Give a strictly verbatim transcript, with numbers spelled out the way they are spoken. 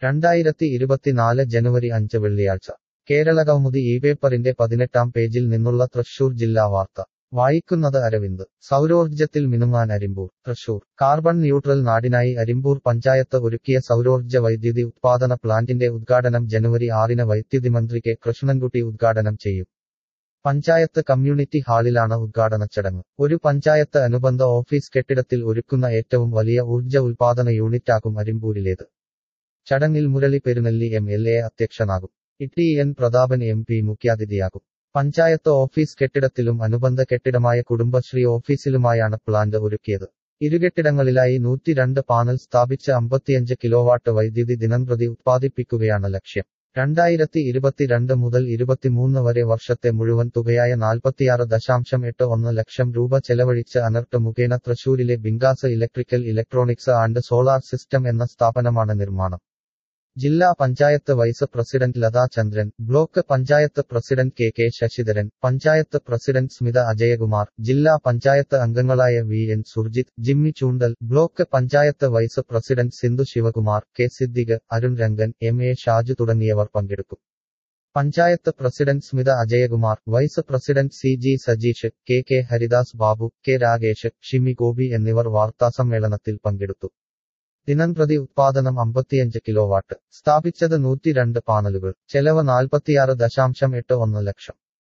രണ്ടായിരത്തി ഇരുപത്തിനാല് ജനുവരി അഞ്ച് വെള്ളിയാഴ്ച കേരളകൗമുദി ഈ പേപ്പറിന്റെ പതിനെട്ടാം പേജിൽ നിന്നുള്ള തൃശൂർ ജില്ലാ വാർത്ത വായിക്കുന്നത് അരവിന്ദ്. സൗരോർജ്ജത്തിൽ മിനുങ്ങാൻ അരിമ്പൂർ. തൃശൂർ. കാർബൺ ന്യൂട്രൽ നാടിനായി അരിമ്പൂർ പഞ്ചായത്ത് ഒരുക്കിയ സൗരോർജ്ജ വൈദ്യുതി ഉത്പാദന പ്ലാന്റിന്റെ ഉദ്ഘാടനം ജനുവരി ആറിന് വൈദ്യുതി മന്ത്രി കെ കൃഷ്ണൻകുട്ടി ഉദ്ഘാടനം ചെയ്യും. പഞ്ചായത്ത് കമ്മ്യൂണിറ്റി ഹാളിലാണ് ഉദ്ഘാടന ചടങ്ങ്. ഒരു പഞ്ചായത്ത് അനുബന്ധ ഓഫീസ് കെട്ടിടത്തിൽ ഒരുക്കുന്ന ഏറ്റവും വലിയ ഊർജ്ജ ഉൽപാദന യൂണിറ്റാകും അരിമ്പൂരിലേത്. ചടങ്ങിൽ Murali Perunnelli M L A അധ്യക്ഷനാകും. T N Prathapan M P മുഖ്യാതിഥിയാകും. പഞ്ചായത്ത് ഓഫീസ് കെട്ടിടത്തിലും അനുബന്ധ കെട്ടിടമായ കുടുംബശ്രീ ഓഫീസിലുമായാണ് പ്ലാന്റ് ഒരുക്കിയത്. ഇരുകെട്ടിടങ്ങളിലായി നൂറ്റിരണ്ട് പാനൽ സ്ഥാപിച്ച് അമ്പത്തിയഞ്ച് കിലോവാട്ട് വൈദ്യുതി ദിനംപ്രതി ഉത്പാദിപ്പിക്കുകയാണ് ലക്ഷ്യം. രണ്ടായിരത്തി ഇരുപത്തിരണ്ട് മുതൽ ഇരുപത്തിമൂന്ന് വരെ വർഷത്തെ മുഴുവൻ തുകയായ നാൽപ്പത്തിയാറ് ദശാംശം എട്ട് ഒന്ന് ലക്ഷം രൂപ ചെലവഴിച്ച് അനർട്ട് മുഖേന തൃശൂരിലെ Binkas electrical electronics and solar system എന്ന സ്ഥാപനമാണ് നിർമ്മാണം. ജില്ലാ panchayat vice president Latha Chandran, block panchayat president K K Sasidharan, panchayat president Smitha Ajayakumar, ജില്ലാ പഞ്ചായത്ത് അംഗങ്ങളായ V N Surjith, Jimmy Choondal, block panchayat vice president Sindhu Sivakumar, K Siddique, Arun Rangan, M A Shaju തുടങ്ങിയവർ പങ്കെടുക്കും. Panchayat president Smitha Ajayakumar, vice president C G Sajeesh, K K Haridas Babu, K Ragesh, Shimi Gopi എന്നിവർ വാർത്താസമ്മേളനത്തിൽ പങ്കെടുത്തു. ദിനംപ്രതി ഉത്പാദനം അമ്പത്തിയഞ്ച് കിലോവാട്ട്. സ്ഥാപിച്ചത് നൂറ്റിരണ്ട് പാനലുകൾ. ചെലവ് നാൽപ്പത്തിയാറ് ദശാംശം എട്ട് ഒന്ന് ലക്ഷം.